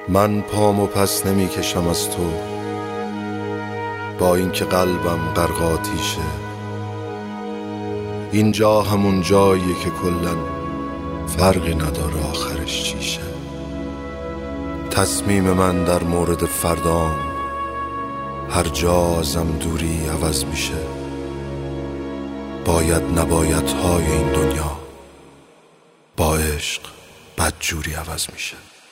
من پامو پس نمی کشم از تو، با اینکه قلبم غرق آتیشه. اینجا همون جاییه که کلن فرقی نداره آخرش چیشه. تصمیم من در مورد فردام هر جا ازم دوری عوض میشه. باید نباید های این دنیا با عشق بدجوری عوض میشه.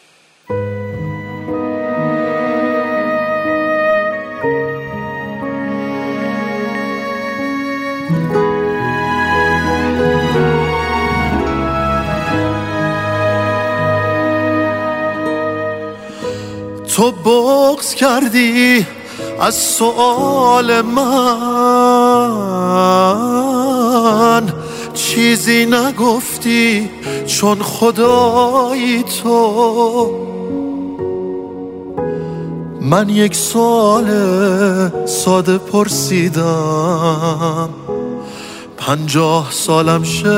تو بغض کردی از سؤال من، چیزی نگفتی چون خدایی تو. من یک سوال ساده پرسیدم، 50 سالم شه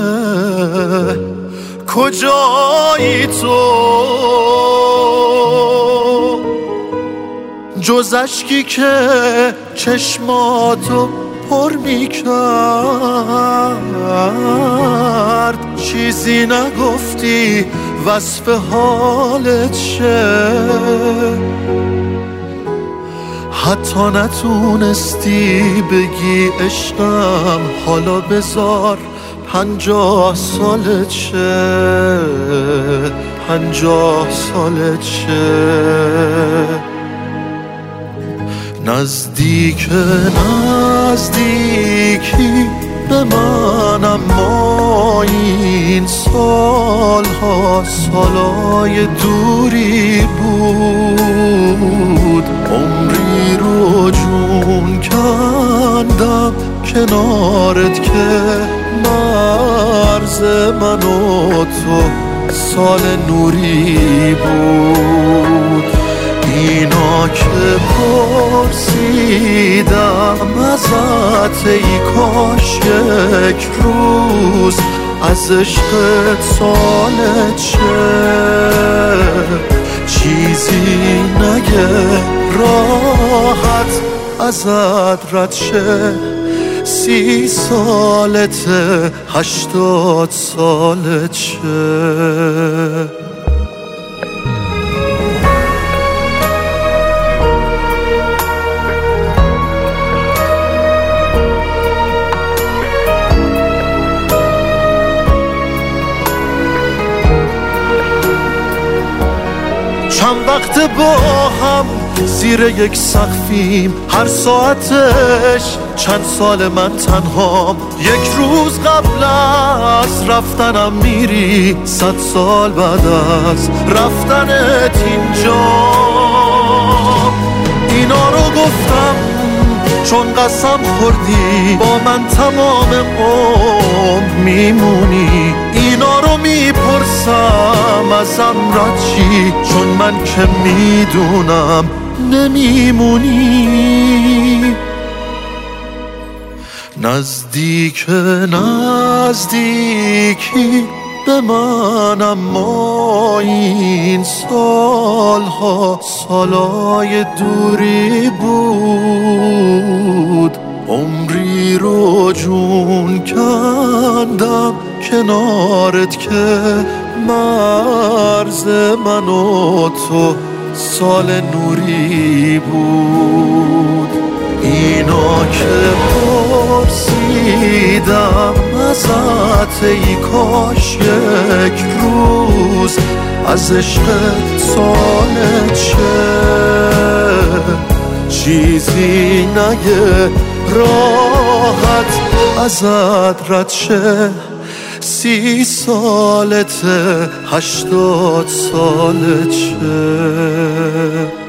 کجایی تو؟ جز اشکی که چشماتو پر میکرد، چیزی نگفتی وصف حالت شه. حتی نتونستی بگی عشقم، حالا بذار 50 سالت شه، 50 سالت شه. نزدیکی به من، اما این سالها سالای دوری بود. عمری رو جون کندم کنارت که مرز من و تو سال نوری بود. اینا که پرسیدم ازت، ای کاش یک روز از عشقت سالت شه. چیزی نگه راحت ازت رد شه. 30 سالته 80 سالت شه. چند وقت با هم زیر یک سقفیم، هر ساعتش چند سال من تنهام. یک روز قبل از رفتنم میری، 100 سال بعد از رفتنت اینجا. اینا رو گفتم چون قسم خوردی با من تمام عمر میمونی. اینا رو میپرسم ازم رد چی، چون من که میدونم نمیمونی. نزدیکی به من، اما این سالها سالای دوری بود. عمری رو جون کندم کنارت که مرز من و تو سال نوری بود. اینا که پرسیدم ازت، ای کاش یک روز از عشقت سالت شه. چیزی نگه راحت ازت رد شه. 30 سالته 80 سالت شه.